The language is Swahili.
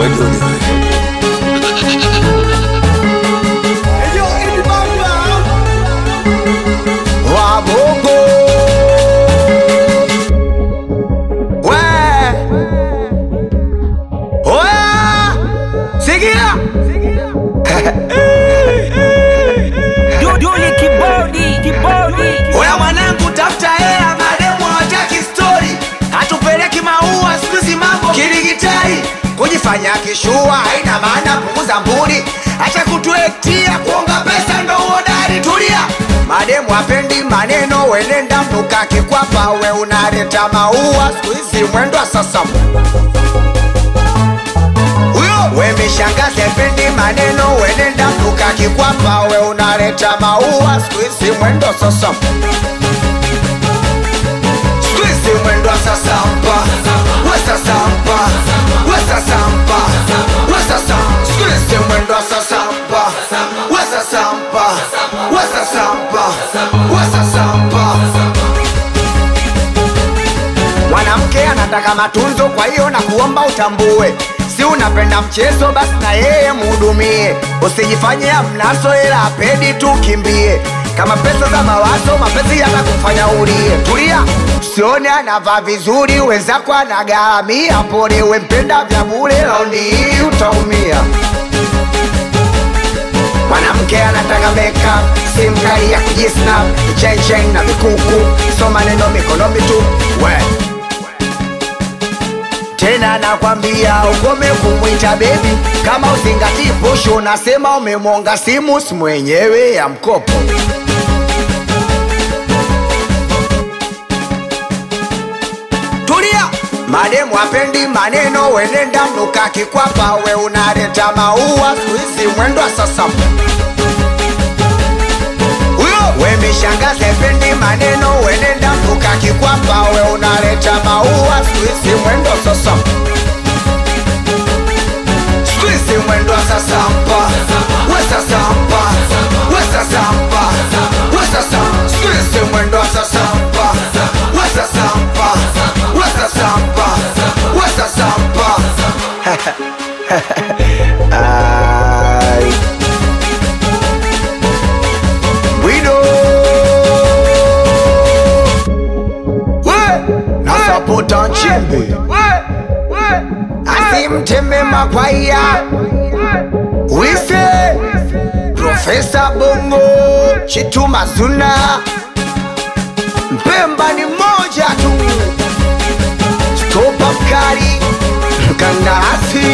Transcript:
Oya mwanangu tafuta hela, mademu hawataki story. Hatupeleki maua sikuzi, mambo kidigitali. Kujifanya kishua haina maana, punguza mburi. Acha kutuetia kuonga pesa ndo uodari, tulia. Mademu hapendi maneno, wenenda mnuka kikwapa. We unaleta maua sikuzi, mwendo sasa. We mishangazi hapendi maneno, wenenda mnuka kikwapa. We unaleta maua sikuzi, mwendo sasa. Squeeze mwendo sasa mpa, we sasa mpa, we sasa mpa, we sasa. Squeeze mwendo sasa mpa, we sasa mpa, we sasa mpa, we sasa mpa. Mwanamke anataka matunzo, kwa hiyo na kuomba utambue. Si unapenda mchezo basi na yeye muhudumie. Usijifanye amnaso ila apedi tu kimbie. Kama pesa za mawazo, mapenzi yatakufanya ulie. Tulia, usione anavaa vizuri, wenzako anagaramia. Pole we mpenda vya bure, raundi hii utaumia. Mwanamke anataka makeup, simu kali ya kujisnap, chain na vikuku, so maneno mikono mitu. Tena nakwambia ukome kumwita baby. Kama uzingati push, unasema umemonga simu, si mwenyewe ya mkopo. Tulia, mademu hapendi maneno, wenenda mnuka kikwapa. We unaleta maua sikuizi, mwendo sasa. We mishangazi hapendi maneno, wenenda mnuka kikwapa. We unaleta maua sikuizi, mwendo sasa. Squeeze mwendo sasa mpa, we sasa mpa, we sasa mpa, we sasa. Squeeze mwendo sasa mpa, we sasa mpa, we sasa mpa, we sasa mpa. Nasapota nchimbi asimteme makwaya. Wise Profesa Bongo Chituma Zuna. Mpemba ni moja tu, stopa mkali mkanasi.